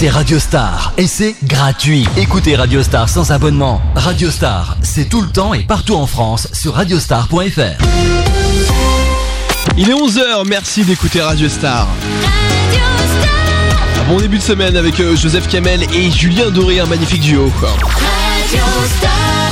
c'est Radio Star et c'est gratuit. Écoutez Radio Star sans abonnement. Radio Star, c'est tout le temps et partout en France sur radiostar.fr. Il est 11h, merci d'écouter Radio Star. Un bon début de semaine avec Joseph Kamel et Julien Doré, un magnifique duo. Radio Star,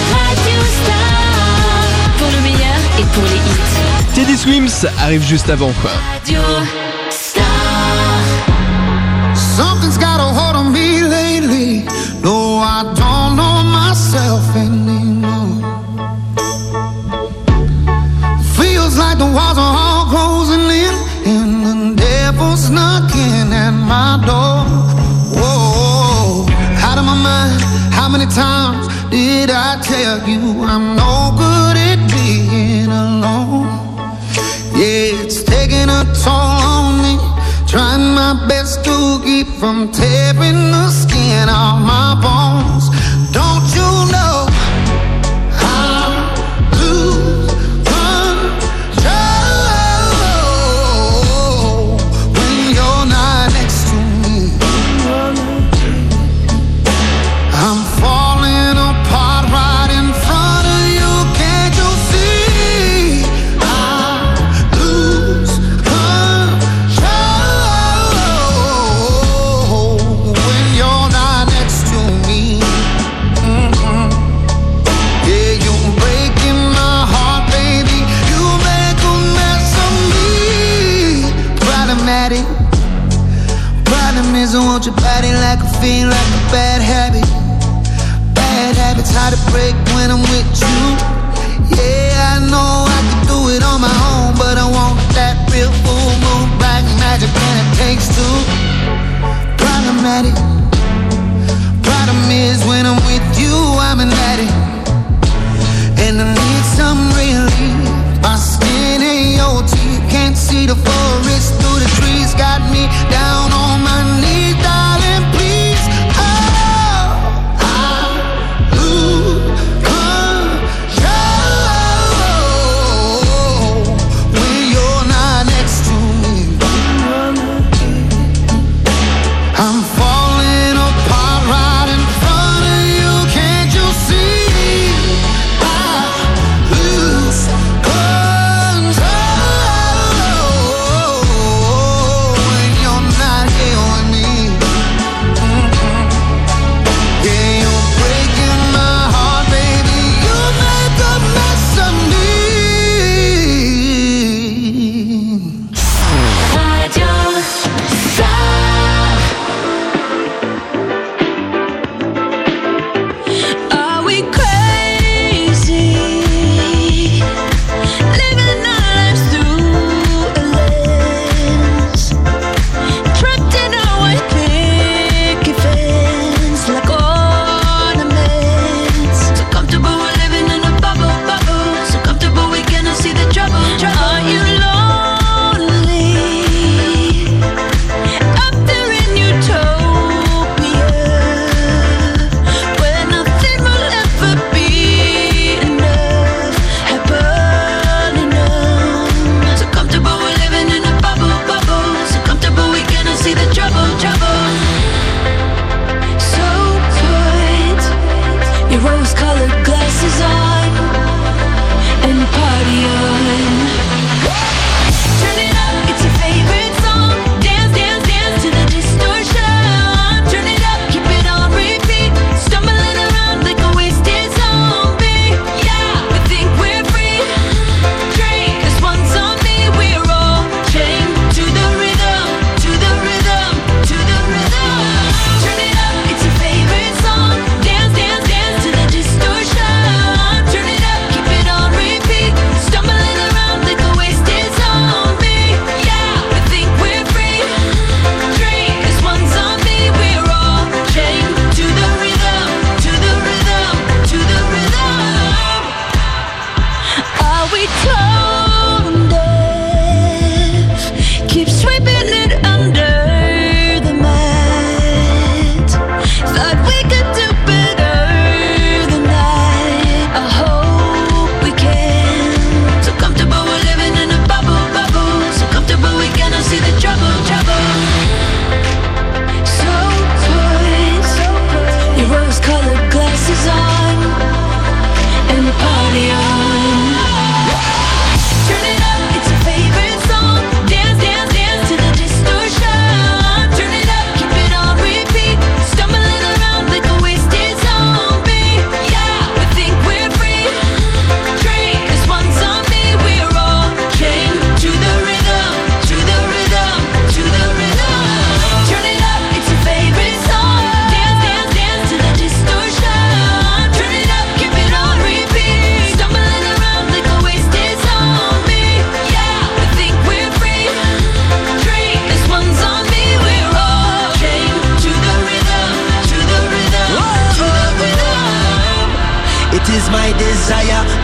pour le meilleur et pour les hits. Teddy Swims arrive juste avant. Radio Star. Something's got a hold on me lately. No, I don't know myself anymore. Feels like the walls are all closing in, and the devil's knocking at my door. Whoa, out of my mind. How many times did I tell you I'm no good at being alone? Yeah, it's taking a toll on me. Trying my best to keep from tearing the skin off my bones. Don't you know I lose control when you're not next to me? I'm falling apart right in front of you. Can't you see? I lose control when you're not next to me. Yeah, you're breaking my heart, baby. You make a mess of me. Problematic. Problem is I want your body like a fiend, like a bad habit. Bad habits hard to break when I'm with you. Yeah, I know I can do it on my own, but I want that real full moon, black magic, and it takes two. Problematic. Problem is when I'm with you, I'm an addict, and I need some relief. My skin ain't your teeth, can't see the forest through the trees. Got me down on my knees, darling, please. Oh, I lose control when you're not next to me. I'm falling apart right in front of you. Can't you see? I lose control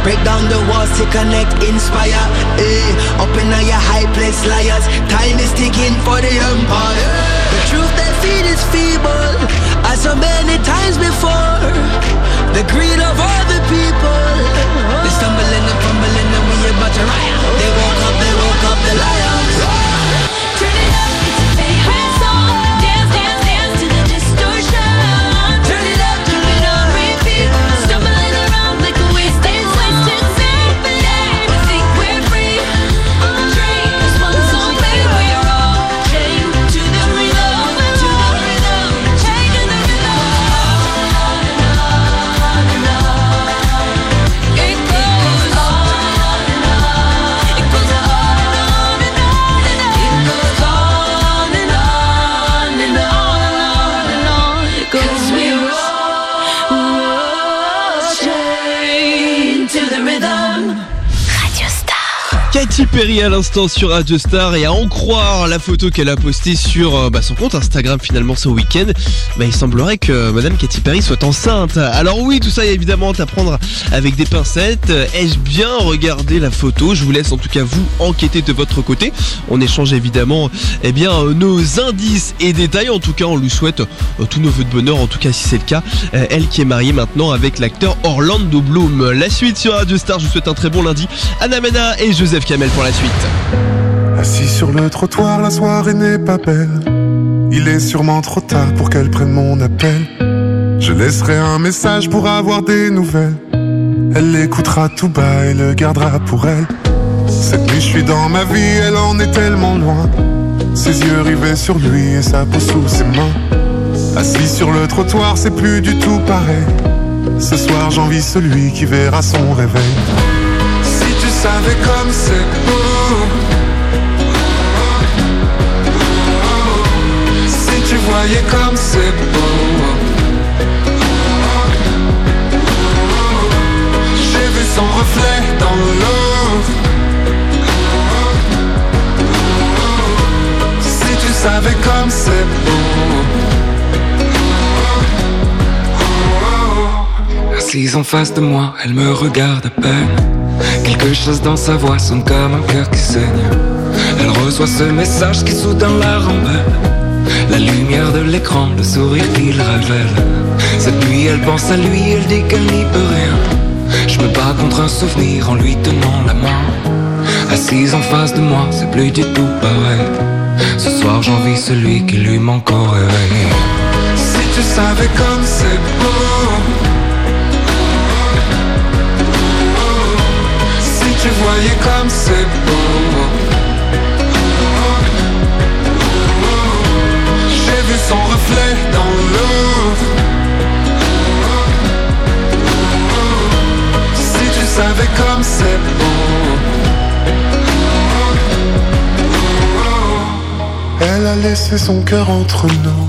Break down the walls to connect, inspire. Up in your high place, liars. Time is ticking for the empire. The truth they feed is feeble, as so many times before. The greed of all the people. They stumbling and fumbling and we about to riot. They woke up the lions. Turn it up, it's a favorite song. Dance, dance, dance to the distortion. Turn it up, repeat. Stumbling around like a wasted symphony. We think we're free. Train this one song, baby, we're all chained to the rhythm, chained to the rhythm. On and on and on. It goes on and on. It goes on and on and on. It goes on and on and on and on. It goes. 'Cause we're all chained to the rhythm. Radio Star. Katy Perry à l'instant sur Radio Star, et à en croire la photo qu'elle a postée sur son compte Instagram finalement ce week-end, il semblerait que Madame Katy Perry soit enceinte. Alors oui, tout ça est évidemment à prendre avec des pincettes. Ai-je bien regardé la photo? Je vous laisse en tout cas vous enquêter de votre côté. On échange évidemment nos indices et détails. En tout cas, on lui souhaite tous nos vœux de bonheur, en tout cas si c'est le cas. Elle qui est mariée maintenant avec l'acteur Orlando Bloom. La suite sur Radio Star, je vous souhaite un très bon lundi. Anna Mena et Joseph Kamel pour la suite. Assis sur le trottoir, la soirée n'est pas belle. Il est sûrement trop tard pour qu'elle prenne mon appel. Je laisserai un message pour avoir des nouvelles. Elle l'écoutera tout bas et le gardera pour elle. Cette nuit je suis dans ma vie, elle en est tellement loin. Ses yeux rivés sur lui et sa peau sous ses mains. Assis sur le trottoir, c'est plus du tout pareil. Ce soir j'envie celui qui verra son réveil. Si tu savais comme c'est beau, si tu voyais comme c'est beau. J'ai vu son reflet dans l'eau. Si tu savais comme c'est beau. Assise en face de moi, elle me regarde à peine. Quelque chose dans sa voix sonne comme un cœur qui saigne. Elle reçoit ce message qui soudain la rembelle. La lumière de l'écran, le sourire qu'il révèle. Cette nuit elle pense à lui, elle dit qu'elle n'y peut rien. Je me bats contre un souvenir en lui tenant la main. Assise en face de moi, c'est plus du tout pareil. Ce soir j'envie celui qui lui manque au réveil. Si tu savais comme c'est beau. Si tu voyais comme c'est beau. J'ai vu son reflet dans l'eau. Si tu savais comme c'est beau. Elle a laissé son cœur entre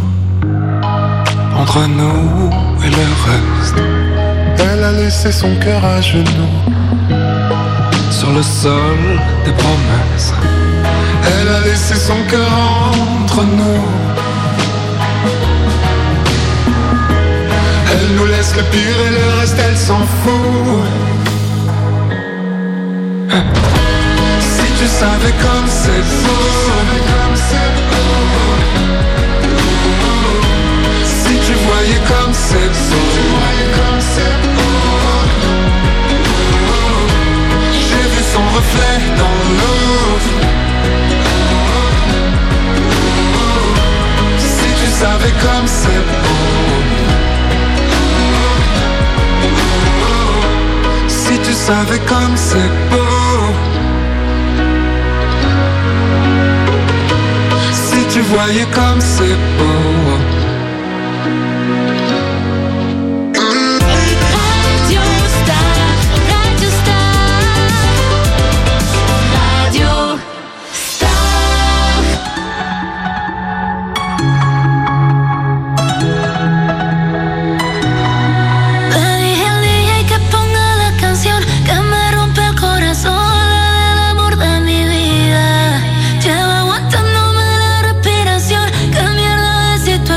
nous et le reste. Elle a laissé son cœur à genoux sur le sol des promesses. Elle a laissé son cœur entre nous. Elle nous laisse le pire et le reste elle s'en fout. Si tu savais comme c'est beau. Si tu voyais comme c'est beau. J'ai vu son reflet dans l'eau. Si tu savais comme c'est beau. Si tu savais comme c'est beau. Si tu voyais comme c'est beau. Situación, qué mierda de situación.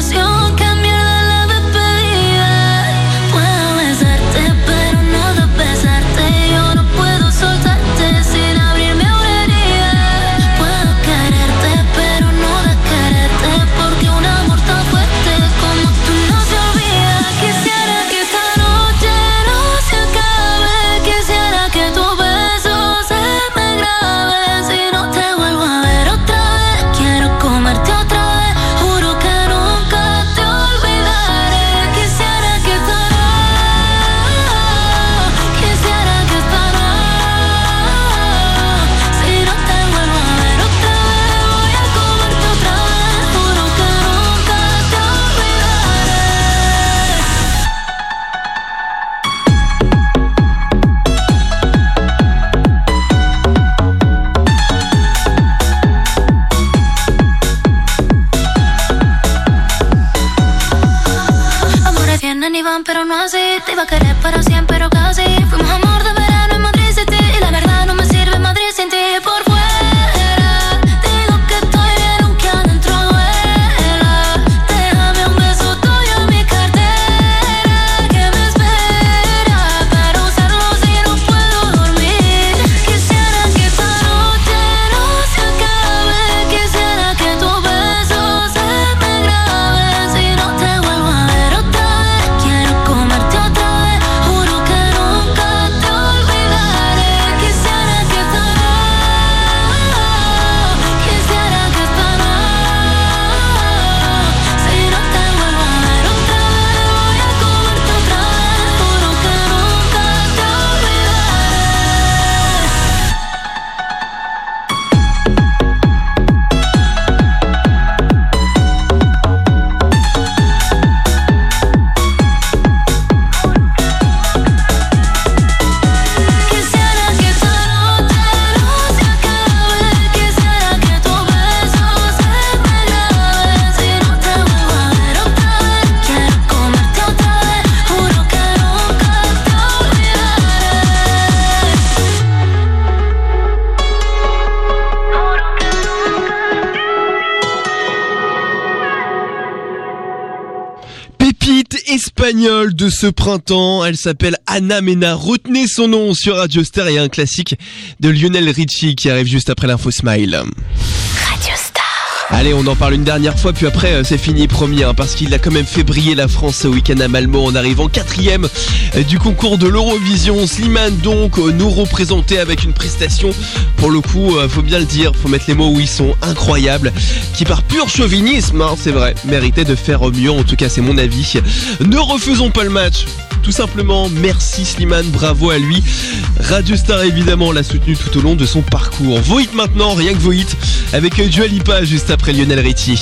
espagnole de ce printemps. Elle s'appelle Ana Mena. Retenez son nom sur Radio Star et un classique de Lionel Richie qui arrive juste après l'info Smile. Radio Star. Allez, on en parle une dernière fois, puis après c'est fini, promis, parce qu'il a quand même fait briller la France ce week-end à Malmö en arrivant 4e du concours de l'Eurovision. Slimane donc nous représentait avec une prestation, pour le coup, faut bien le dire, faut mettre les mots où ils sont, incroyables, qui par pur chauvinisme, c'est vrai, méritait de faire mieux, en tout cas c'est mon avis. Ne refaisons pas le match. Tout simplement, merci Slimane, bravo à lui. Radio Star évidemment l'a soutenu tout au long de son parcours. Vos hits maintenant, rien que vos hits, avec Dua Lipa juste après Lionel Richie.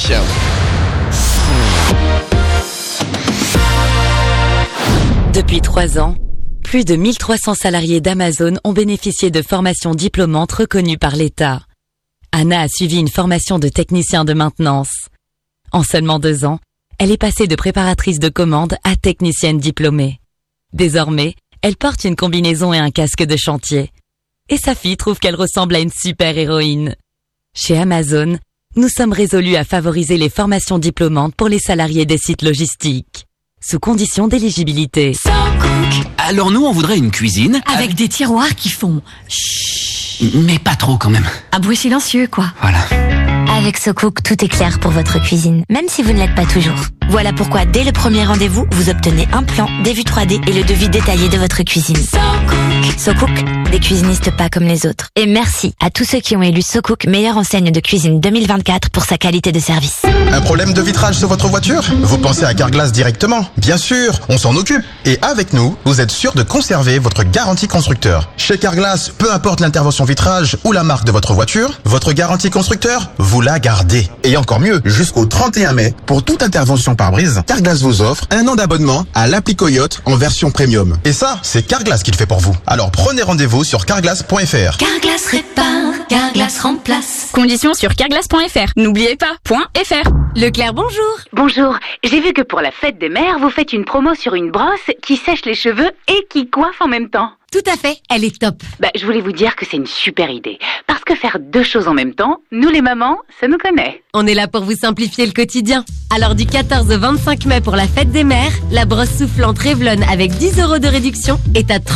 Depuis 3 ans, plus de 1300 salariés d'Amazon ont bénéficié de formations diplômantes reconnues par l'État. Anna a suivi une formation de technicien de maintenance. En seulement 2 ans, elle est passée de préparatrice de commande à technicienne diplômée. Désormais, elle porte une combinaison et un casque de chantier. Et sa fille trouve qu'elle ressemble à une super-héroïne. Chez Amazon, nous sommes résolus à favoriser les formations diplômantes pour les salariés des sites logistiques, sous condition d'éligibilité. So Cook. Alors nous, on voudrait une cuisine Avec des tiroirs qui font chut. Mais pas trop quand même. Un bruit silencieux, quoi. Voilà. Avec So Cook, tout est clair pour votre cuisine, même si vous ne l'êtes pas toujours. Voilà pourquoi, dès le premier rendez-vous, vous obtenez un plan, des vues 3D et le devis détaillé de votre cuisine. So Cook. So Cook, des cuisinistes pas comme les autres. Et merci à tous ceux qui ont élu So Cook meilleure enseigne de cuisine 2024 pour sa qualité de service. Un problème de vitrage sur votre voiture? Vous pensez à Carglass directement? Bien sûr, on s'en occupe. Et avec nous, vous êtes sûr de conserver votre garantie constructeur. Chez Carglass, peu importe l'intervention vitrage ou la marque de votre voiture, votre garantie constructeur, vous la gardez. Et encore mieux, jusqu'au 31 mai, pour toute intervention pare-brise, Carglass vous offre 1 an d'abonnement à l'appli Coyote en version premium. Et ça, c'est Carglass qui le fait pour vous. Alors prenez rendez-vous sur carglass.fr. Carglass répare, Carglass remplace. Conditions sur carglass.fr. N'oubliez pas, .fr. Leclerc, bonjour. Bonjour, j'ai vu que pour la fête des mères, vous faites une promo sur une brosse qui sèche les cheveux et qui coiffe en même temps. Tout à fait, elle est top. Je voulais vous dire que c'est une super idée. Parce que faire 2 choses en même temps, nous les mamans, ça nous connaît. On est là pour vous simplifier le quotidien. Alors du 14 au 25 mai pour la fête des mères, la brosse soufflante Revlon avec 10 € de réduction est à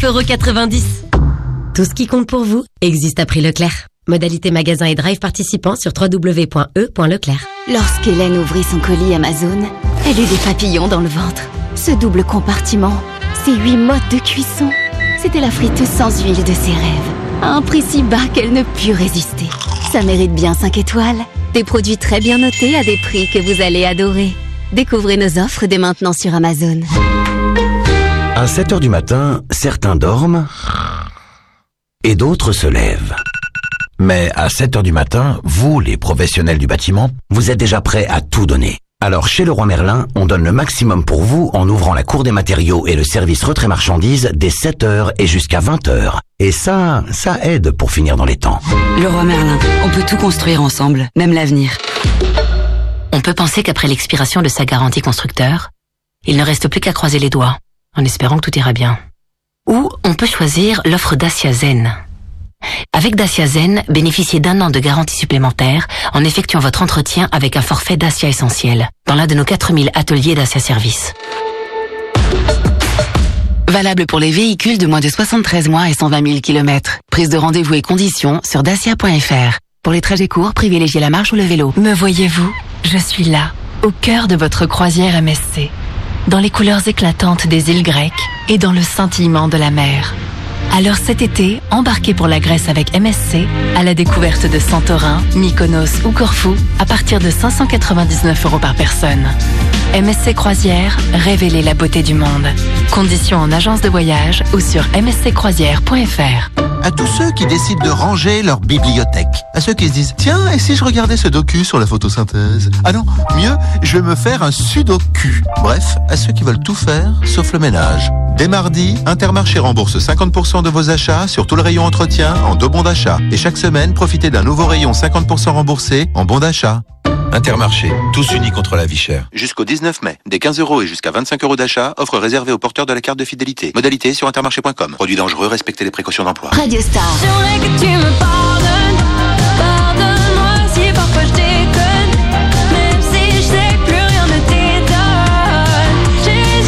39,90 €. Tout ce qui compte pour vous existe à prix Leclerc. Modalité magasin et drive participant sur www.e.leclerc. Lorsqu'Hélène ouvrit son colis Amazon, elle eut des papillons dans le ventre. Ce double compartiment, ces 8 modes de cuisson, c'était la friteuse sans huile de ses rêves. À un prix si bas qu'elle ne put résister. Ça mérite bien 5 étoiles. Des produits très bien notés à des prix que vous allez adorer. Découvrez nos offres dès maintenant sur Amazon. À 7h du matin, certains dorment et d'autres se lèvent. Mais à 7h du matin, vous, les professionnels du bâtiment, vous êtes déjà prêts à tout donner. Alors chez Leroy Merlin, on donne le maximum pour vous en ouvrant la cour des matériaux et le service retrait marchandises dès 7h et jusqu'à 20h. Et ça aide pour finir dans les temps. Leroy Merlin, on peut tout construire ensemble, même l'avenir. On peut penser qu'après l'expiration de sa garantie constructeur, il ne reste plus qu'à croiser les doigts, en espérant que tout ira bien. Ou on peut choisir l'offre Dacia Zen. Avec Dacia Zen, bénéficiez d'1 an de garantie supplémentaire en effectuant votre entretien avec un forfait Dacia Essentiel dans l'un de nos 4000 ateliers Dacia Service. Valable pour les véhicules de moins de 73 mois et 120 000 km. Prise de rendez-vous et conditions sur dacia.fr. Pour les trajets courts, privilégiez la marche ou le vélo. Me voyez-vous? Je suis là, au cœur de votre croisière MSC, dans les couleurs éclatantes des îles grecques et dans le scintillement de la mer. Alors cet été, embarquez pour la Grèce avec MSC à la découverte de Santorin, Mykonos ou Corfou à partir de 599 € par personne. MSC Croisière, révélez la beauté du monde. Conditions en agence de voyage ou sur msccroisière.fr. À tous ceux qui décident de ranger leur bibliothèque. À ceux qui se disent, tiens, et si je regardais ce docu sur la photosynthèse? Ah non, mieux, je vais me faire un sudoku. Bref, à ceux qui veulent tout faire, sauf le ménage. Dès mardi, Intermarché rembourse 50% de vos achats sur tout le rayon entretien en 2 bons d'achat. Et chaque semaine, profitez d'un nouveau rayon 50% remboursé en bons d'achat. Intermarché, tous unis contre la vie chère. Jusqu'au 19 mai, des 15 € et jusqu'à 25 € d'achat, offre réservée aux porteurs de la carte de fidélité. Modalité sur intermarché.com. Produit dangereux, respectez les précautions d'emploi. Radio Star. J'aimerais que tu me pardonnes. Pardonne-moi si parfois je déconne. Même si je sais que plus rien ne t'étonne. J'ai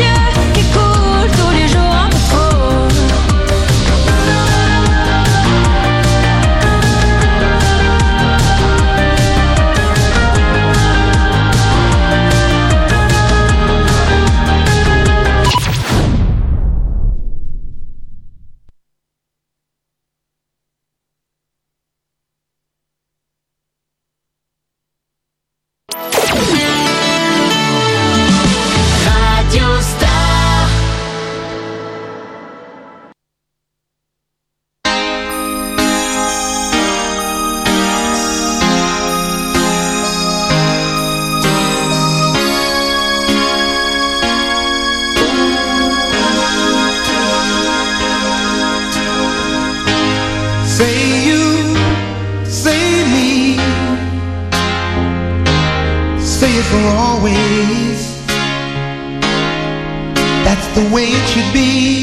say it for always. That's the way it should be.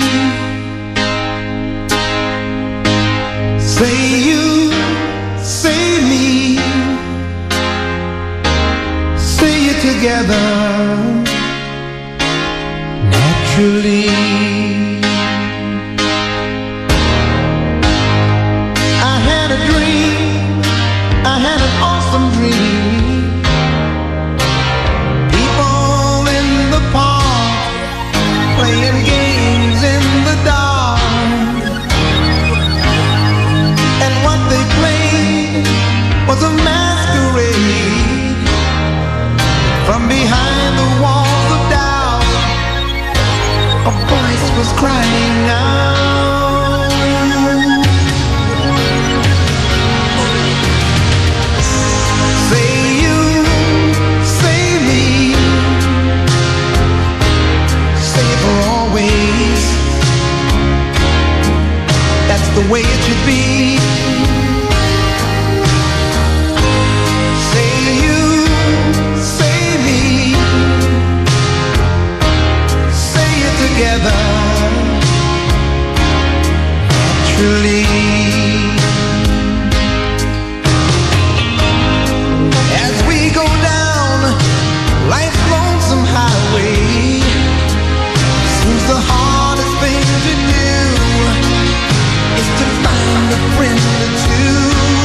Say you, say me, say it together naturally. I had a dream, I had an awesome dream. People in the park playing games in the dark, and what they played was a masquerade. From behind the walls of doubt, a voice was crying out. Say you, say me, say it for always. That's the way it should be. Say you, say me, say it together naturally. As we go down life's lonesome highway, seems the hardest thing to do is to find a friend or two.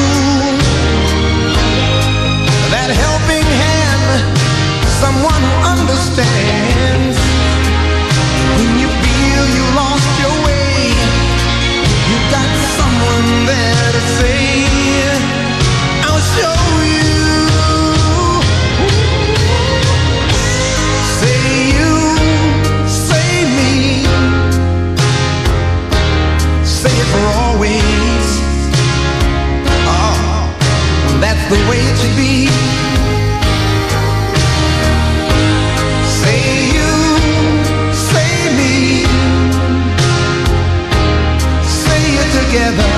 That helping hand, someone who understands. When you feel you lost your way, you got someone there to say, I'll show you. Say you, say me, say it for always. Oh, that's the way it should be. Say you, say me, say it together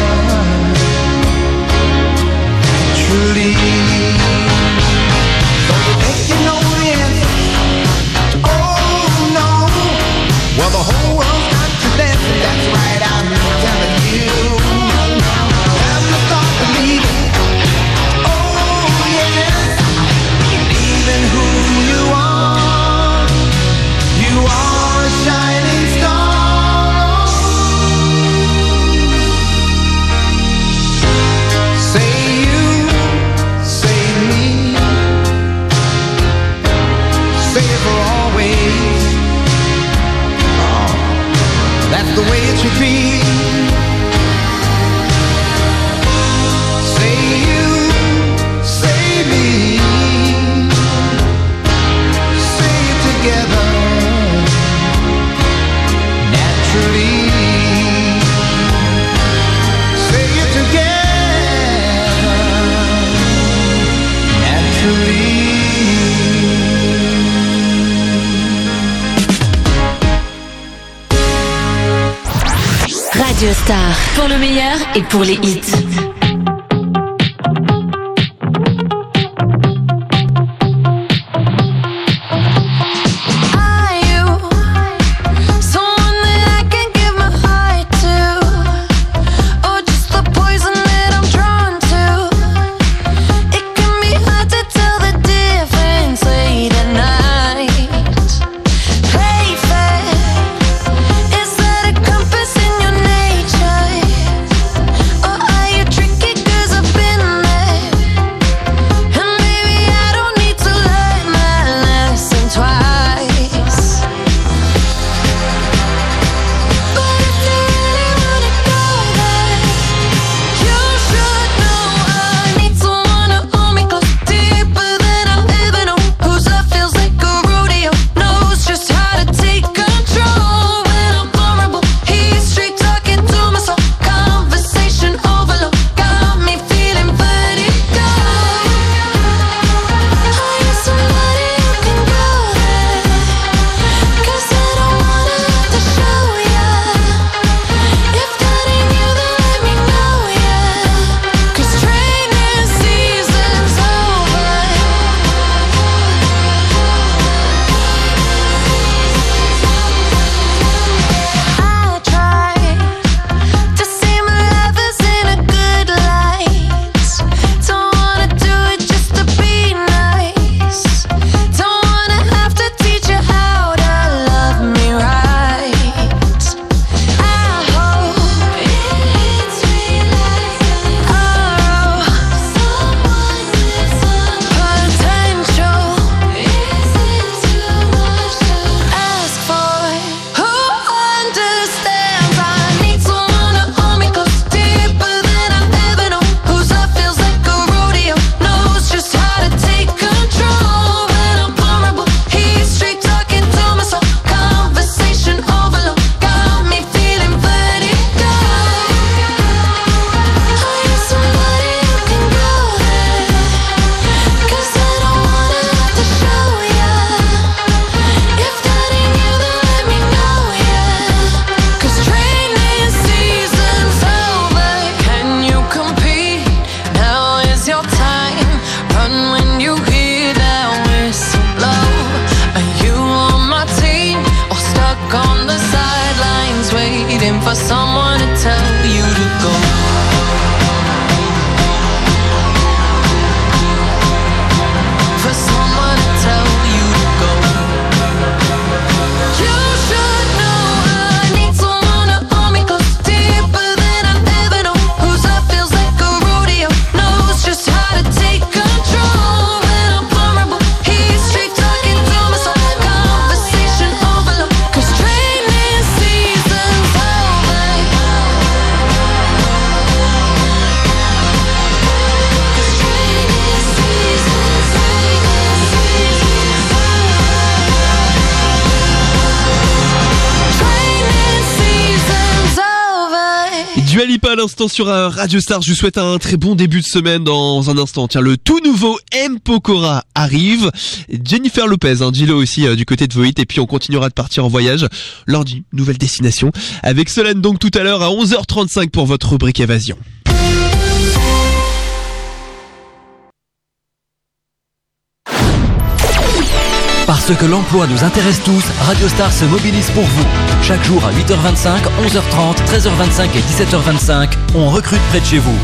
truly. Don't you think you know the answer? Oh no. Well, the whole world's got to dance, and that's right, I'm telling you. Time to start believing. Oh yes, believe in who you are. You are a shining star. Say you, say me, say it for always. Oh, that's the way it should be. Say you, say me, say it together naturally. Say it together naturally. Radio Star, pour le meilleur et pour les hits. Are you someone that I can give my heart to, or just the poison that I'm drawn to? It can be hard to tell the difference late at night. Play fair, is that a compass in your nature, or are you tricked Dua Lipa à l'instant sur Radio Star. Je vous souhaite un très bon début de semaine dans un instant. Tiens, le tout nouveau M. Pokora arrive. Jennifer Lopez, Gillo aussi du côté de Voit. Et puis on continuera de partir en voyage. Lundi, nouvelle destination. Avec Solène donc tout à l'heure à 11h35 pour votre rubrique Évasion. Parce que l'emploi nous intéresse tous, Radio Star se mobilise pour vous. Chaque jour à 8h25, 11h30, 13h25 et 17h25, on recrute près de chez vous.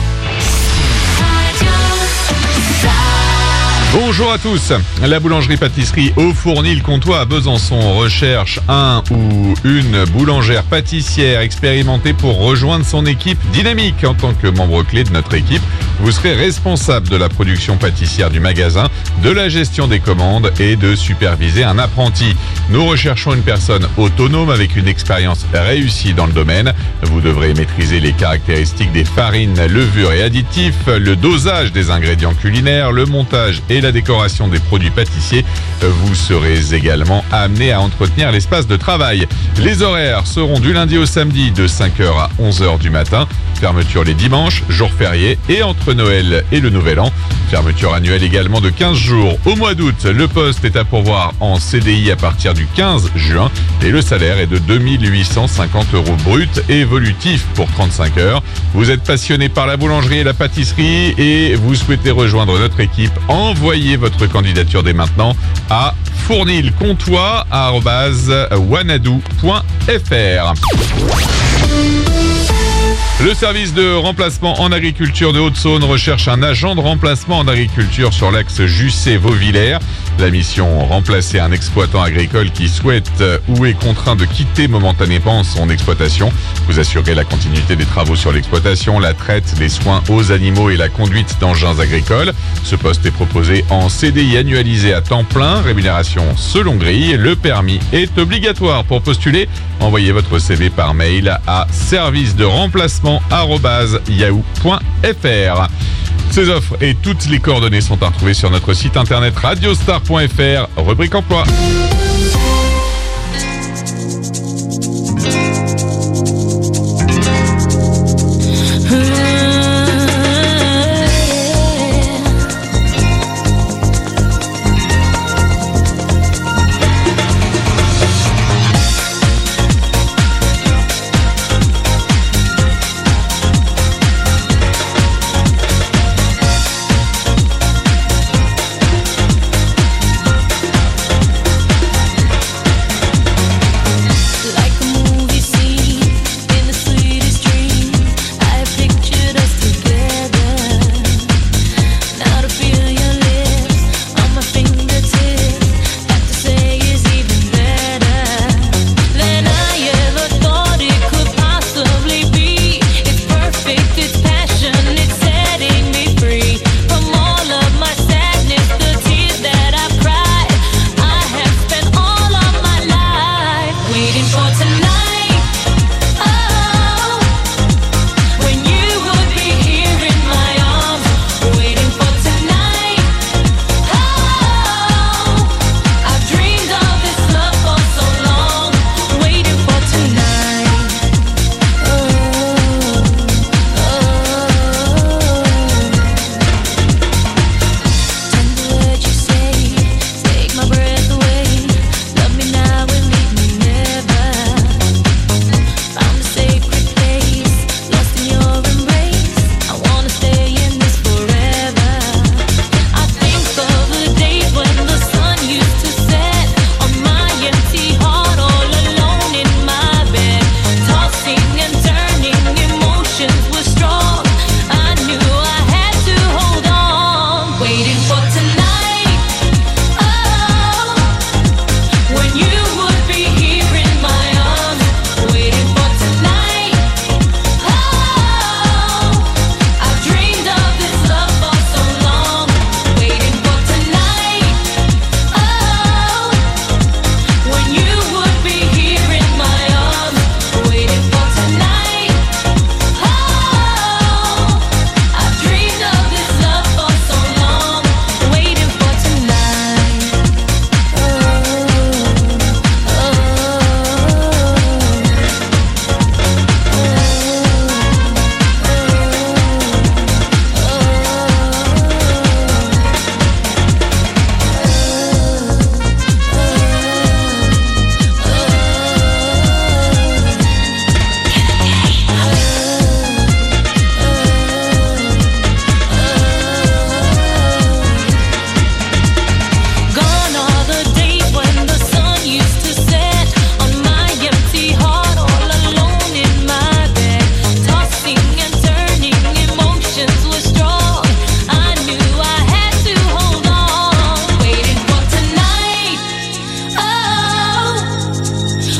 Bonjour à tous. La boulangerie-pâtisserie Au Fournil-Comtois à Besançon recherche un ou une boulangère pâtissière expérimentée pour rejoindre son équipe dynamique. En tant que membre clé de notre équipe, vous serez responsable de la production pâtissière du magasin, de la gestion des commandes et de superviser un apprenti. Nous recherchons une personne autonome avec une expérience réussie dans le domaine. Vous devrez maîtriser les caractéristiques des farines, levures et additifs, le dosage des ingrédients culinaires, le montage et la décoration des produits pâtissiers. Vous serez également amené à entretenir l'espace de travail. Les horaires seront du lundi au samedi de 5h à 11h du matin. Fermeture les dimanches, jours fériés et entre Noël et le Nouvel An. Fermeture annuelle également de 15 jours au mois d'août. Le poste est à pourvoir en CDI à partir du 15 juin et le salaire est de 2850 € brut et évolutif pour 35 heures. Vous êtes passionné par la boulangerie et la pâtisserie et vous souhaitez rejoindre notre équipe. Envoyez votre candidature dès maintenant à fournilcomtois@wanadoo.fr. Le service de remplacement en agriculture de Haute-Saône recherche un agent de remplacement en agriculture sur l'axe Jussé-Vauvillers. La mission, remplacer un exploitant agricole qui souhaite ou est contraint de quitter momentanément son exploitation. Vous assurez la continuité des travaux sur l'exploitation, la traite, les soins aux animaux et la conduite d'engins agricoles. Ce poste est proposé en CDI annualisé à temps plein, rémunération selon grille. Le permis est obligatoire. Pour postuler, envoyez votre CV par mail à service-de-remplacement@yahoo.fr. Ces offres et toutes les coordonnées sont à retrouver sur notre site internet radiostar.fr, rubrique emploi.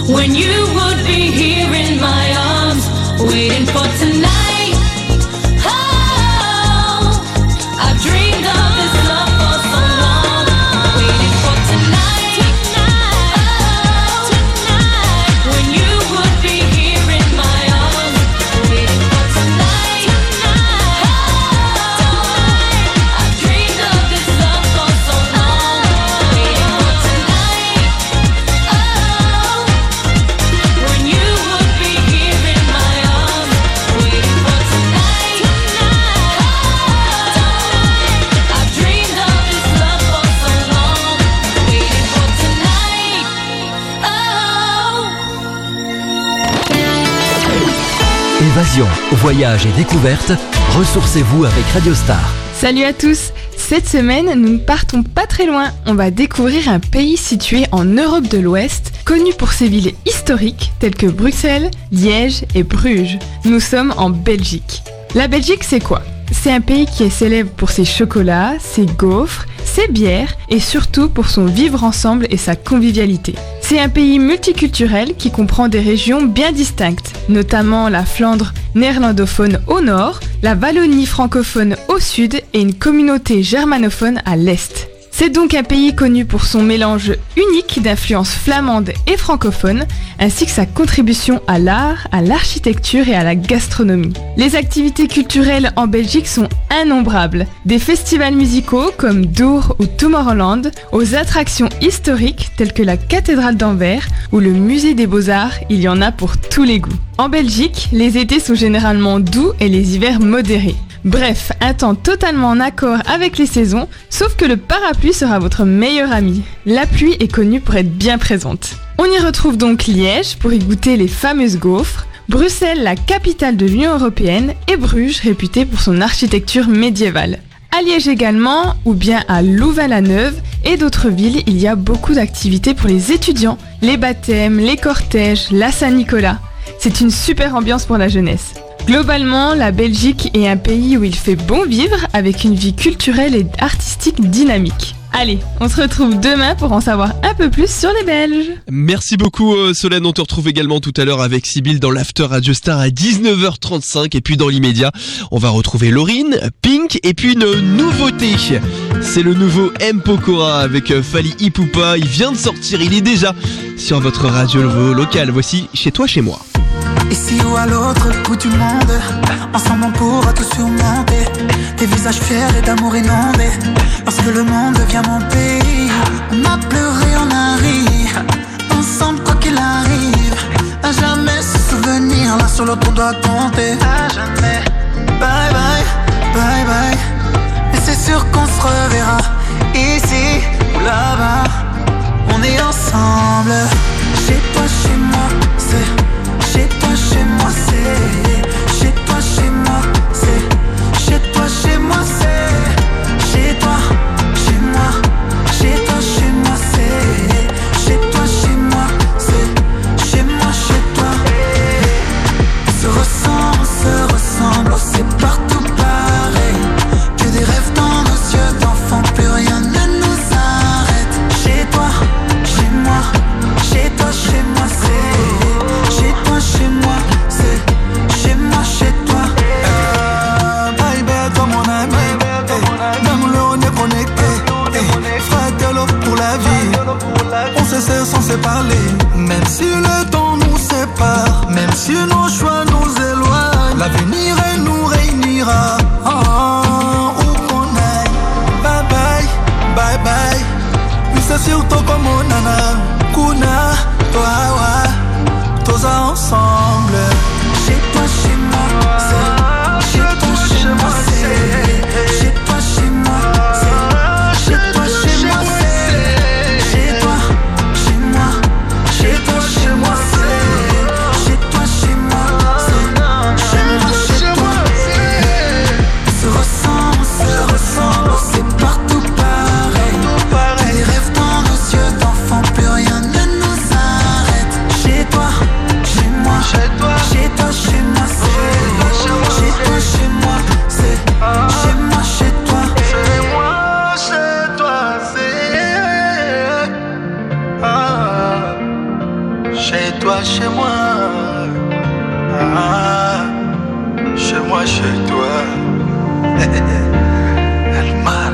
when you would be here in my arms, waiting for tonight. Oh, I've dreamed of this love for so long, waiting for tonight. Oh, when you would be here in my arms, waiting for tonight. Oh, I've dreamed of this love for so long, waiting for tonight. Oh, when you would be here in my arms, waiting for tonight. I've dreamed of this love for so long, waiting for tonight. Évasion, voyage et découverte, ressourcez-vous avec Radio Star. Salut à tous. Cette semaine, nous ne partons pas très loin. On va découvrir un pays situé en Europe de l'Ouest, connu pour ses villes historiques telles que Bruxelles, Liège et Bruges. Nous sommes en Belgique. La Belgique, c'est quoi ? C'est un pays qui est célèbre pour ses chocolats, ses gaufres, ses bières et surtout pour son vivre ensemble et sa convivialité. C'est un pays multiculturel qui comprend des régions bien distinctes, notamment la Flandre néerlandophone au nord, la Wallonie francophone au sud et une communauté germanophone à l'est. C'est donc un pays connu pour son mélange unique d'influences flamandes et francophones, ainsi que sa contribution à l'art, à l'architecture et à la gastronomie. Les activités culturelles en Belgique sont innombrables, des festivals musicaux comme Dour ou Tomorrowland, aux attractions historiques telles que la cathédrale d'Anvers ou le musée des Beaux-Arts, il y en a pour tous les goûts. En Belgique, les étés sont généralement doux et les hivers modérés. Bref, un temps totalement en accord avec les saisons, sauf que le parapluie sera votre meilleur ami. La pluie est connue pour être bien présente. On y retrouve donc Liège pour y goûter les fameuses gaufres, Bruxelles, la capitale de l'Union européenne, et Bruges, réputée pour son architecture médiévale. À Liège également, ou bien à Louvain-la-Neuve et d'autres villes, il y a beaucoup d'activités pour les étudiants, les baptêmes, les cortèges, la Saint-Nicolas. C'est une super ambiance pour la jeunesse. Globalement, la Belgique est un pays où il fait bon vivre avec une vie culturelle et artistique dynamique. Allez, on se retrouve demain pour en savoir un peu plus sur les Belges. Merci beaucoup Solène, on te retrouve également tout à l'heure avec Sybille dans l'After Radio Star à 19h35 et puis dans l'immédiat, on va retrouver Laurine, Pink et puis une nouveauté. C'est le nouveau M. Pokora avec Fally Ipupa, il vient de sortir, il est déjà sur votre radio locale. Voici Chez toi, chez moi. Ici ou à l'autre bout du monde, ensemble on pourra tout surmonter. Des visages fiers et d'amour inondés. Lorsque le monde devient mon pays, on a pleuré, on a ri. Ensemble quoi qu'il arrive, à jamais ce souvenir. L'un sur l'autre on doit compter. À jamais. Bye bye, bye bye. Mais c'est sûr qu'on se reverra. Ici ou là-bas, on est ensemble. Chez toi, chez moi, c'est chez toi, chez moi, c'est chez toi, chez moi, c'est chez toi, chez moi, c'est chez toi, chez moi, chez toi, chez moi, c'est chez toi, chez moi, c'est chez moi, chez toi. On se ressemble, oh, c'est partout pareil. Que des rêves dans nos yeux d'enfants, plus rien ne nous arrête. Chez toi, chez moi, chez toi, chez moi, c'est chez toi, chez moi, c'est chez moi, chez toi. Baby, toi mon ami, même le on est connecté. Fratello pour la vie, on se sait sans se parler. Même si le temps nous sépare, même si nos choix nous éloignent, l'avenir nous réunira. Où qu'on aille, bye bye, bye bye. Oui c'est surtout comme mon nana, Kuna, toi, ouais. Tous ensemble. Chez toi, chez moi, c'est chez toi, chez moi, c'est chez toi, chez moi, c'est chez toi, chez moi, c'est chez toi, chez moi, chez toi, chez moi, c'est chez toi, chez moi, c'est chez moi, chez toi. On se ressemble, c'est partout pareil. Des rêves dans nos yeux d'enfants, plus rien ne nous arrête. Chez toi, chez moi, pas chez moi. Ah, chez moi, chez toi. El Mara.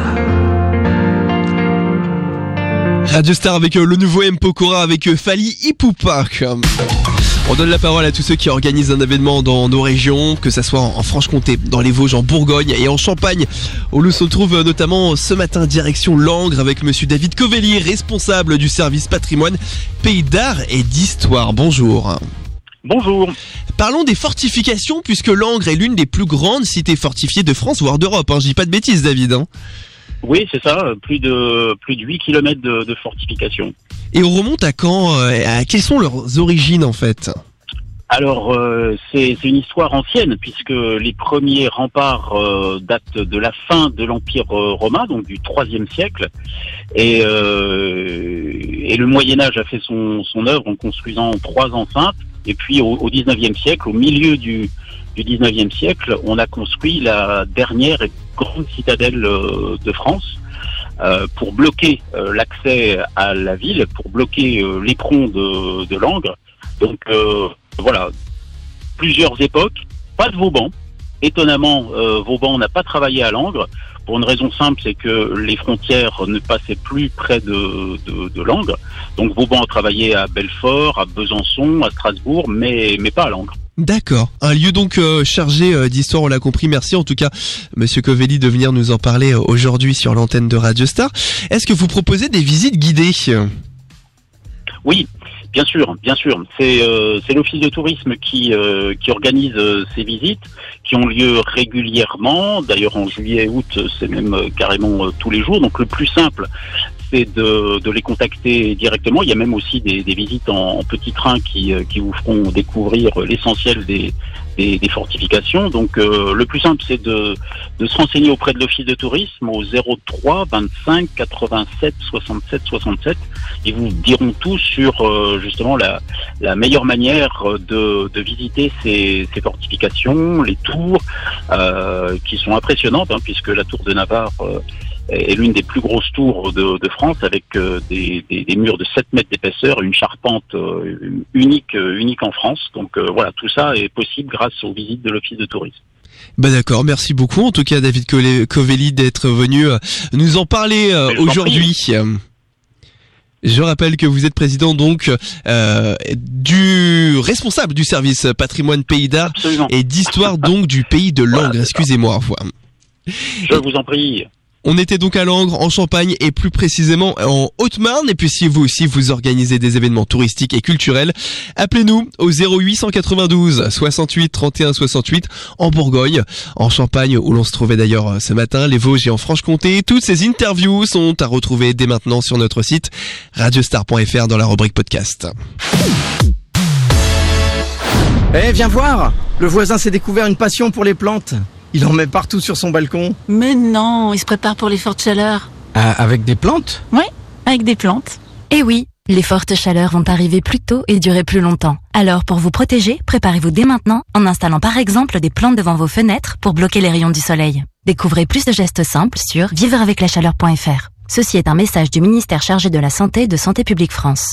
Radio Star avec le nouveau M. Pokora avec Fally Ipupa. On donne la parole à tous ceux qui organisent un événement dans nos régions, que ça soit en Franche-Comté, dans les Vosges, en Bourgogne et en Champagne, où nous se trouve notamment ce matin direction Langres avec monsieur David Covelli, responsable du service patrimoine Pays d'Art et d'Histoire. Bonjour. Bonjour. Parlons des fortifications puisque Langres est l'une des plus grandes cités fortifiées de France, voire d'Europe. Je dis pas de bêtises, David. Oui, c'est ça, plus de 8 km de fortification. Et on remonte à quand quelles sont leurs origines en fait? Alors, c'est une histoire ancienne, puisque les premiers remparts datent de la fin de l'Empire romain, donc du IIIe siècle. Et le Moyen-Âge a fait son œuvre en construisant 3 enceintes. Et puis au XIXe siècle, au milieu du XIXe siècle, on a construit la dernière et grande citadelle de France pour bloquer l'accès à la ville, pour bloquer l'éperon de Langres. Donc voilà, plusieurs époques, pas de Vauban. Étonnamment, Vauban n'a pas travaillé à Langres, pour une raison simple, c'est que les frontières ne passaient plus près de Langres. Donc Vauban a travaillé à Belfort, à Besançon, à Strasbourg, mais pas à Langres. D'accord. Un lieu donc chargé d'histoire, on l'a compris. Merci en tout cas, monsieur Covelli, de venir nous en parler aujourd'hui sur l'antenne de Radio Star. Est-ce que vous proposez des visites guidées ? Oui, bien sûr. C'est l'office de tourisme qui organise ces visites, qui ont lieu régulièrement. D'ailleurs, en juillet et août, c'est même carrément tous les jours. Donc, le plus simple, c'est de les contacter directement. Il y a même aussi des visites en petit train qui vous feront découvrir l'essentiel des fortifications. Donc le plus simple, c'est de se renseigner auprès de l'office de tourisme au 03 25 87 67 67. Ils vous diront tout sur justement la meilleure manière de visiter ces fortifications, les tours qui sont impressionnantes, puisque la tour de Navarre est l'une des plus grosses tours de France, avec des murs de 7 mètres d'épaisseur, une charpente unique en France. Donc voilà, tout ça est possible grâce aux visites de l'office de tourisme. D'accord, merci beaucoup en tout cas David Covelli d'être venu nous en parler aujourd'hui. Je rappelle que vous êtes président donc du responsable du service patrimoine Pays d'Art et d'Histoire donc du pays de Langres. Excusez-moi. Je vous en prie. On était donc à Langres, en Champagne et plus précisément en Haute-Marne. Et puis si vous aussi vous organisez des événements touristiques et culturels, appelez-nous au 0892 68 31 68 en Bourgogne, en Champagne où l'on se trouvait d'ailleurs ce matin, les Vosges et en Franche-Comté. Toutes ces interviews sont à retrouver dès maintenant sur notre site radiostar.fr dans la rubrique podcast. Viens voir, le voisin s'est découvert une passion pour les plantes. Il en met partout sur son balcon. Mais non, il se prépare pour les fortes chaleurs. Avec des plantes ? Oui, avec des plantes. Et oui, les fortes chaleurs vont arriver plus tôt et durer plus longtemps. Alors pour vous protéger, préparez-vous dès maintenant en installant par exemple des plantes devant vos fenêtres pour bloquer les rayons du soleil. Découvrez plus de gestes simples sur vivreaveclachaleur.fr. Ceci est un message du ministère chargé de la Santé et de Santé publique France.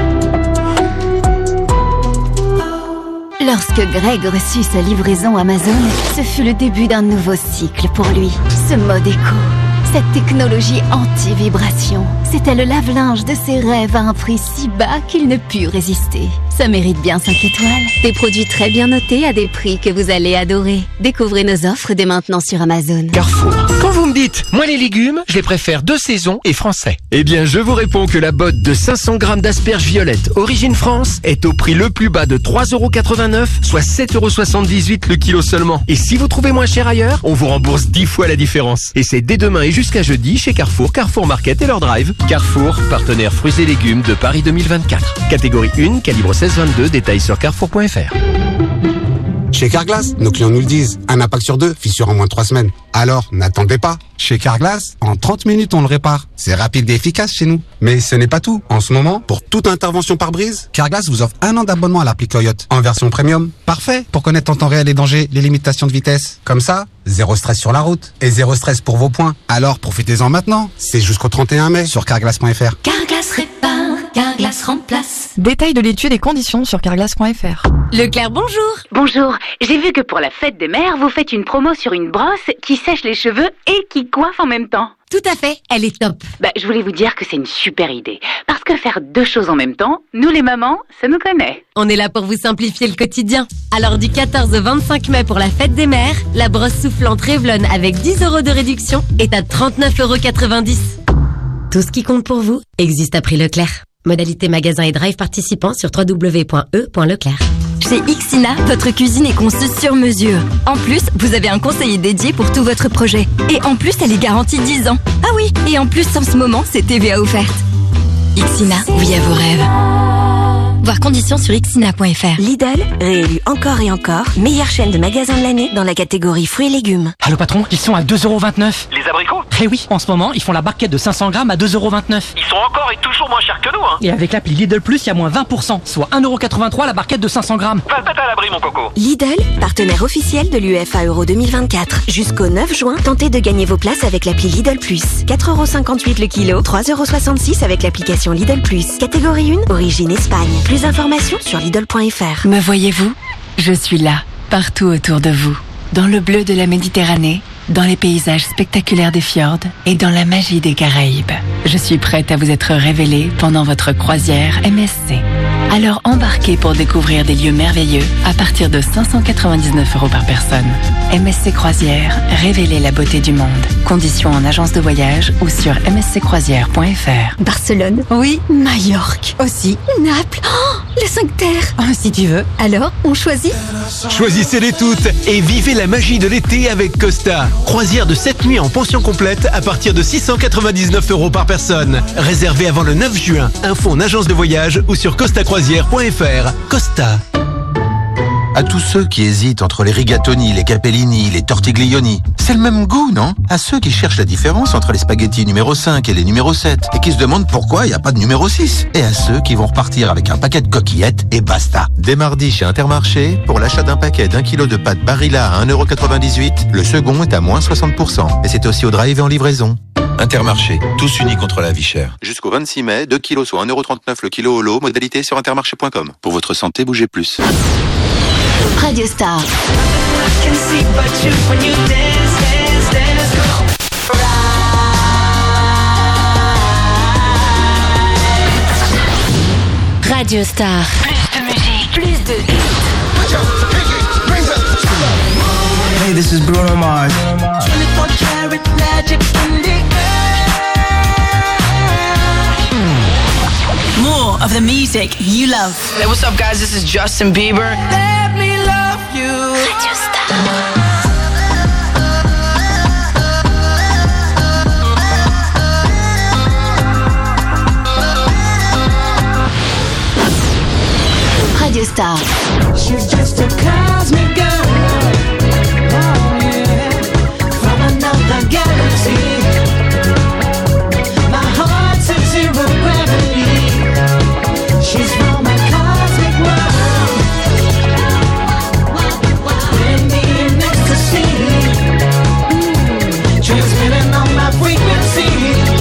Lorsque Greg reçut sa livraison Amazon, ce fut le début d'un nouveau cycle pour lui. Ce mode éco, cette technologie anti-vibration, c'était le lave-linge de ses rêves à un prix si bas qu'il ne put résister. Ça mérite bien 5 étoiles. Des produits très bien notés à des prix que vous allez adorer. Découvrez nos offres dès maintenant sur Amazon. Carrefour. Quand vous me dites, moi les légumes, je les préfère de saison et français. Eh bien, je vous réponds que la botte de 500 grammes d'asperges violettes Origine France est au prix le plus bas de 3,89 €, soit 7,78 € le kilo seulement. Et si vous trouvez moins cher ailleurs, on vous rembourse 10 fois la différence. Et c'est dès demain et jusqu'à jeudi chez Carrefour, Carrefour Market et leur drive. Carrefour, partenaire fruits et légumes de Paris 2024. Catégorie 1, calibre 16-22, détails sur carrefour.fr. Chez Carglass, nos clients nous le disent, un impact sur 2, fissure en moins de 3 semaines. Alors, n'attendez pas. Chez Carglass, en 30 minutes, on le répare. C'est rapide et efficace chez nous. Mais ce n'est pas tout. En ce moment, pour toute intervention par brise, Carglass vous offre 1 an d'abonnement à l'appli Coyote en version premium. Parfait pour connaître en temps réel les dangers, les limitations de vitesse. Comme ça, zéro stress sur la route et zéro stress pour vos points. Alors, profitez-en maintenant. C'est jusqu'au 31 mai sur carglass.fr. Carglass répare, Carglass Carglass remplace. Détail de l'étude et conditions sur carglass.fr. Leclerc, bonjour. Bonjour, j'ai vu que pour la fête des mères, vous faites une promo sur une brosse qui sèche les cheveux et qui coiffe en même temps. Tout à fait, elle est top. Je voulais vous dire que c'est une super idée. Parce que faire deux choses en même temps, nous les mamans, ça nous connaît. On est là pour vous simplifier le quotidien. Alors du 14 au 25 mai pour la fête des mères, la brosse soufflante Revlon avec 10 € de réduction est à 39,90 €. Tout ce qui compte pour vous existe à prix Leclerc. Modalité magasin et drive participant sur www.e.leclerc. Chez Ixina, votre cuisine est conçue sur mesure. En plus, vous avez un conseiller dédié pour tout votre projet. Et en plus, elle est garantie 10 ans. Ah oui, et en plus, en ce moment, c'est TVA offerte. Ixina, oui à vos rêves. Voir conditions sur ixina.fr. Lidl, réélu encore et encore, meilleure chaîne de magasins de l'année dans la catégorie fruits et légumes. Allô patron, ils sont à 2,29 €. Les abricots ? Eh oui, en ce moment, ils font la barquette de 500 grammes à 2,29 €. Ils sont encore et toujours moins chers que nous, hein. Et avec l'appli Lidl Plus, il y a moins 20%, soit 1,83 € la barquette de 500 grammes. Va te mettre à l'abri, mon coco. Lidl, partenaire officiel de l'UEFA Euro 2024. Jusqu'au 9 juin, tentez de gagner vos places avec l'appli Lidl Plus. 4,58 € le kilo, 3,66 € avec l'application Lidl Plus. Catégorie 1, origine Espagne. Plus d'informations sur Lidl.fr. Me voyez-vous ? Je suis là, partout autour de vous. Dans le bleu de la Méditerranée, dans les paysages spectaculaires des fjords et dans la magie des Caraïbes. Je suis prête à vous être révélée pendant votre croisière MSC. Alors embarquez pour découvrir des lieux merveilleux à partir de 599 € par personne. MSC Croisière, révélez la beauté du monde. Conditions en agence de voyage ou sur msccroisière.fr. Barcelone. Oui. Majorque. Aussi. Naples. Oh, le 5 terres. Si tu veux. Alors, on choisit ? Choisissez-les toutes et vivez la magie de l'été avec Costa. Croisière de 7 nuits en pension complète à partir de 699 € par personne. Réservé avant le 9 juin. Info en agence de voyage ou sur costacroisière.fr. Costa. À tous ceux qui hésitent entre les rigatoni, les capellini, les tortiglioni, c'est le même goût, non ? À ceux qui cherchent la différence entre les spaghettis numéro 5 et les numéro 7 et qui se demandent pourquoi il n'y a pas de numéro 6. Et à ceux qui vont repartir avec un paquet de coquillettes et basta. Dès mardi chez Intermarché, pour l'achat d'un paquet d'1 kg de pâtes Barilla à 1,98 €, le second est à moins 60%. Et c'est aussi au drive et en livraison. Intermarché, tous unis contre la vie chère. Jusqu'au 26 mai, 2 kilos soit 1,39 € le kilo au lot, modalité sur intermarché.com. Pour votre santé, bougez plus. Radio Star. Radio Star. Plus de musique, plus de hits. Hey, this is Bruno Mars. 24 karat magic in the air. More of the music you love. Hey, what's up, guys? This is Justin Bieber. Let me love you. Radio Star. Radio Star. She's just a cosmic girl. Oh yeah, from another galaxy. My heart's at zero gravity. She's from a cosmic world. Putting me in ecstasy. Transmitting on my frequency.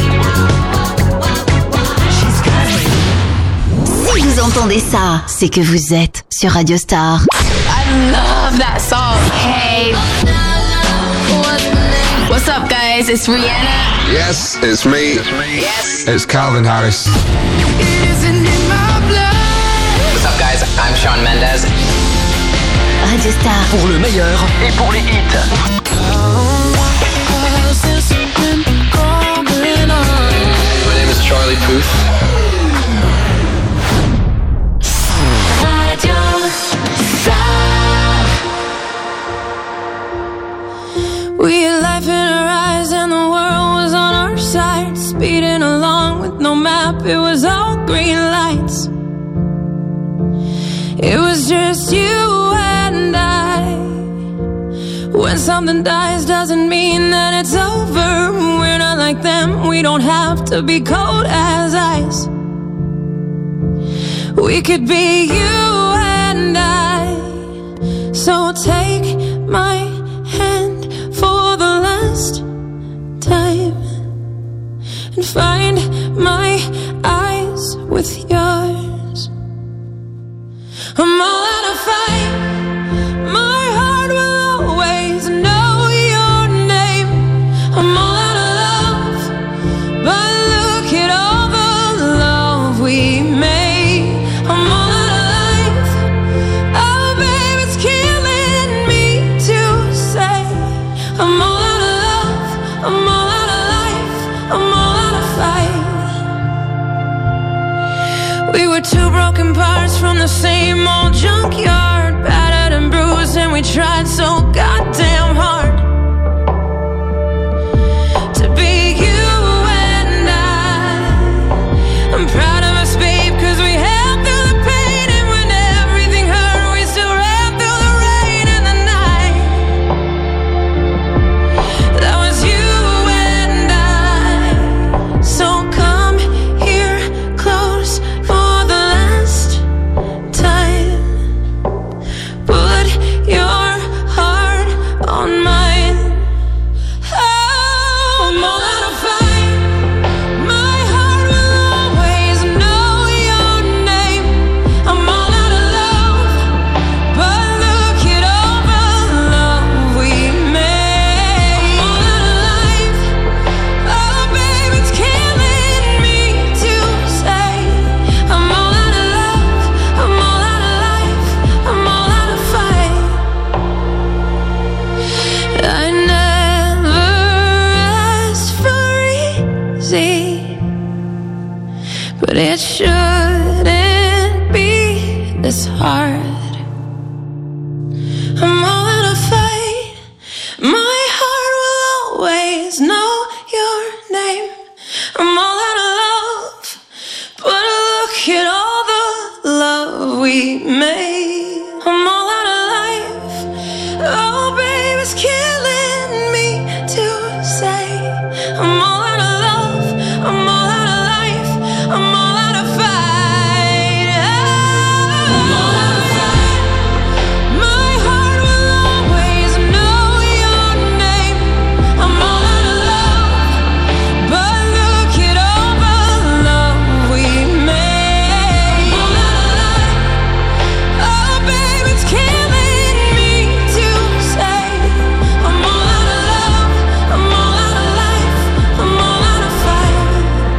She's cosmic. Si vous entendez ça, c'est que vous êtes sur Radio Star. I love that song. Hey. What's up, guys? It's Rihanna. Yes, it's me. Yes. It's Calvin Harris. What's up, guys? I'm Shawn Mendes. Radio Star. Pour le meilleur Et pour les hits. My name is Charlie Puth. Radio Star. We had life in our eyes and the world was on our side. Speeding along with no map, it was all green lights. It was just you and I. When something dies doesn't mean that it's over. We're not like them, we don't have to be cold as ice. We could be you and I. So take my hand for the last time and find my eyes with yours. We were two broken parts from the same old junkyard, battered and bruised, and we tried so goddamn hard to be you and I. I'm proud of us, babe, 'cause we held through the pain, and when everything hurt, we still ran through the rain and the night. That was you and I. So come here close for the last time. Put your heart on mine. Oh, I'm all out of fight. My heart will always know your name. I'm all out of love, but look at all the love we made. I'm all out of life. Oh, babe, it's killing me to say. I'm all out of love, I'm all out of life, I'm all out of fight. I never asked for easy, but it shouldn't be this hard. I'm all out of fight. My heart will always know your name. I'm all out of love, but look at all the love we made. I'm all out of life. Oh, babe, it's killing me to say. I'm all out of love, I'm all out of life, I'm all out of fight. I'm all out of fight. My heart will always know your name. I'm all out of love, but look at all the love we made. I'm all out of life. Oh, babe, it's killing me to say. I'm all out of love, I'm all out of life, I'm all out of fight.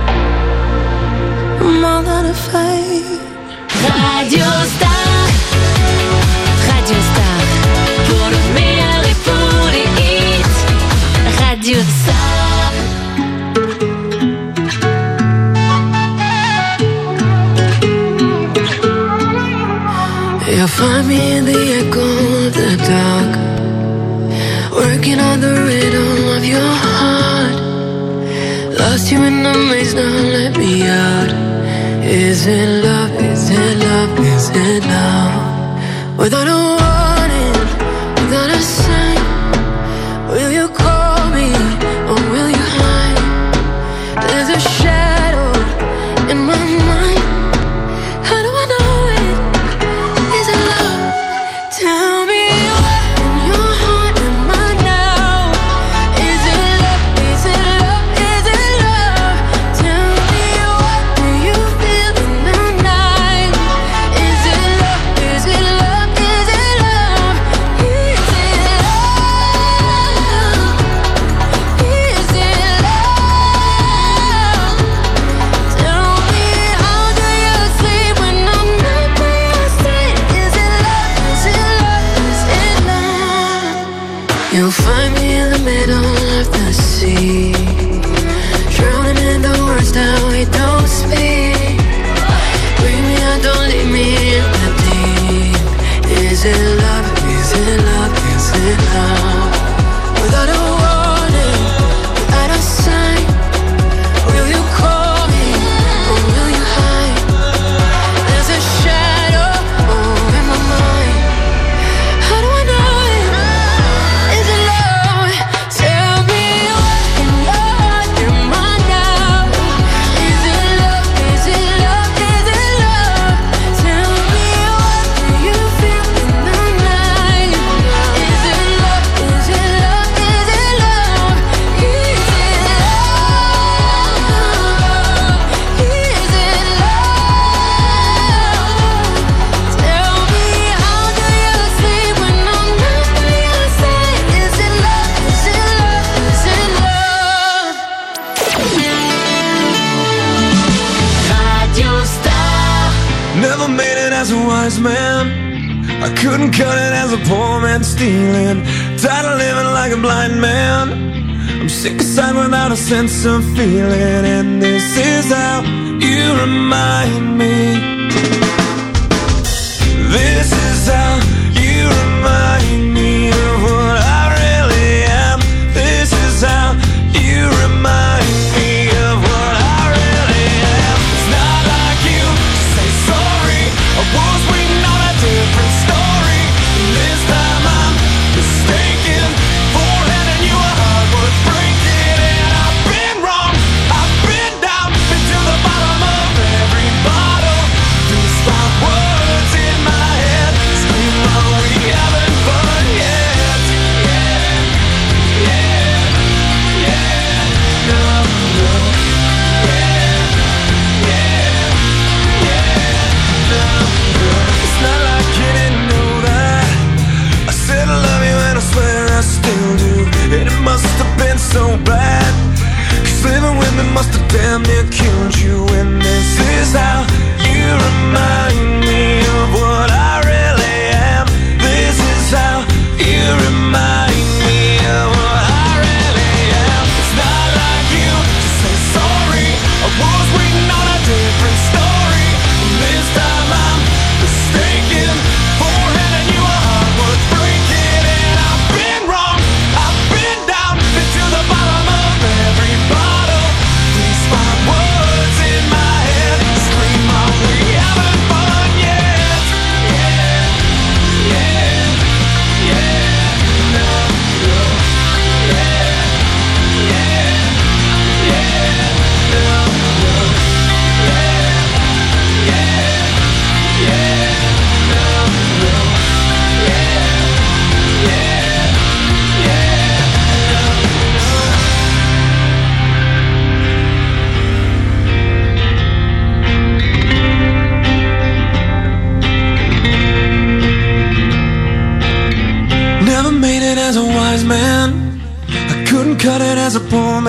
I'm all out of fight. Radio Star, Radio Star, pour le meilleur et pour les hits. Radio Star. You'll find me in the echo of the dark, working on the rhythm of your heart. Lost you in the maze, now let me out. Is it love, is it love, is it love? Without a warning, without a sign, will you call me or will you hide? There's a shadow in my mind. How do I know it? Is it love? Tell me what in your heart am I now? Is it love? Is it love? Is it love? Tell me what do you feel in the night? Is it love? Is it love? Is it love? Is it love? Is it love? Tell me how do you sleep when I'm not by your side? Is it love? Is it love? Is it love? You'll find me in the middle of the sea, drowning in the words that we don't speak. Bring me out, don't leave me in the deep. Is it love? Is it love? Is it love? Without a warning, without a sign, will you call me or will you hide? There's a shadow in my mind. How do I know it? Is it love? Tell me what in your heart am I now? Is it love? Is it love? Is it love? Tell me what do you feel in the night? Is it love? Is it love? Is it love? Is it love? Is it love? Tell me how do you sleep when I'm not by your side? Is it love? Is it love? Is it love? Radio Star. Never made it as a wise man. I couldn't cut it as a poor man stealing. Tired of living like a blind man. I'm sick aside without a sense of feeling. And this is how you remind me.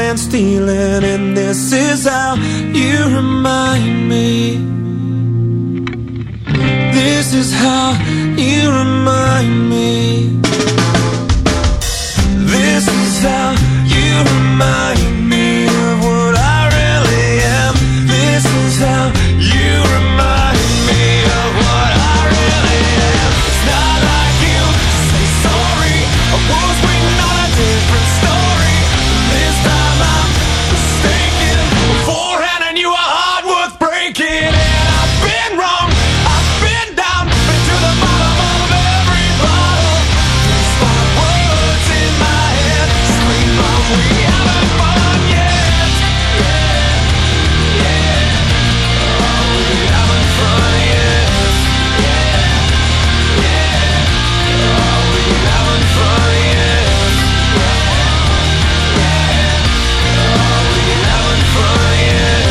man stealing, and this is how you remind me. This is how you remind me. This is how you remind me of what I really am. This is how you remind me of what I really am. It's not like you to say sorry. I was waiting on a different story. This time I'm mistaken. Beforehand I knew a heart worth breaking. And I've been wrong, I've been down, been to the bottom of every bottle. Despite words in my head, scream out, we haven't fun yet. Yeah, yeah. Oh, we haven't fun yet. Yeah, yeah. Oh, we haven't fun yet. Yeah, yeah. Oh, we haven't fun yet.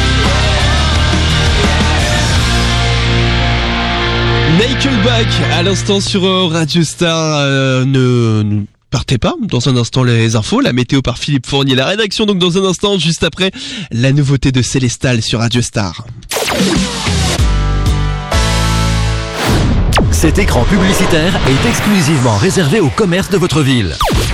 Nickelback à l'instant sur Radio Star. Ne partez pas, dans un instant les infos, la météo par Philippe Fournier, la rédaction donc dans un instant, juste après la nouveauté de Célestal sur Radio Star. Cet écran publicitaire est exclusivement réservé au commerce de votre ville.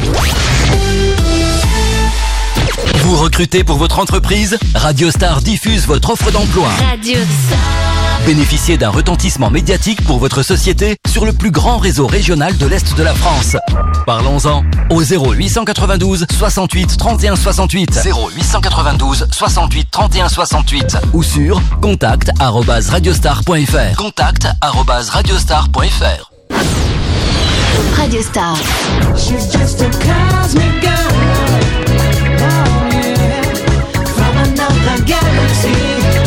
Vous recrutez pour votre entreprise? Radio Star diffuse votre offre d'emploi. Radio Star. Bénéficiez d'un retentissement médiatique pour votre société sur le plus grand réseau régional de l'Est de la France. Parlons-en au 0892 68 31 68. 0892 68 31 68 ou sur contact@radiostar.fr. contact@radiostar.fr. Radio Star. She's just a cosmic girl. Oh yeah, from another galaxy.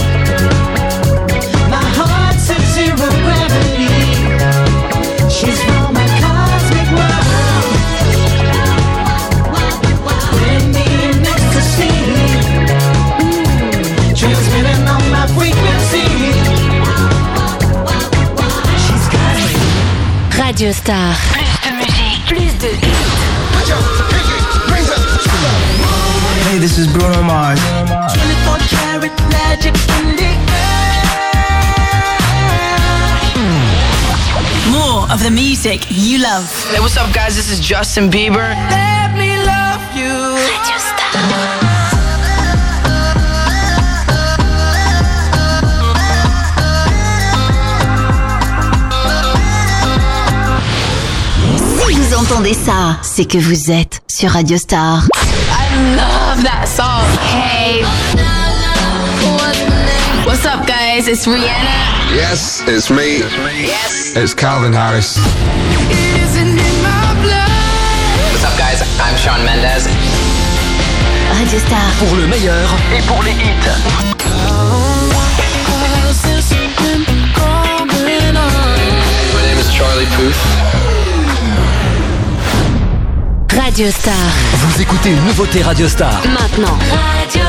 My heart's at zero gravity. She's from a cosmic world. With me in ecstasy. Transmitting on my frequency. She's cosmic. Radio Star. Plus de musique, plus de hits. Hey, this is Bruno Mars. 24 karat magic in the More of the music you love. Hey, what's up, guys? This is Justin Bieber. Let me love you. Radio Star. Si vous entendez ça, c'est que vous êtes sur Radio Star. I love that song. Hey. What's up, guys? It's Rihanna. Yes, it's me. Yes. It's Calvin Harris. What's up, guys? I'm Shawn Mendes. Radio Star. Pour le meilleur Et pour les hits. My name is Charlie Puth. Radio Star. Vous écoutez une nouveauté Radio Star. Maintenant. Radio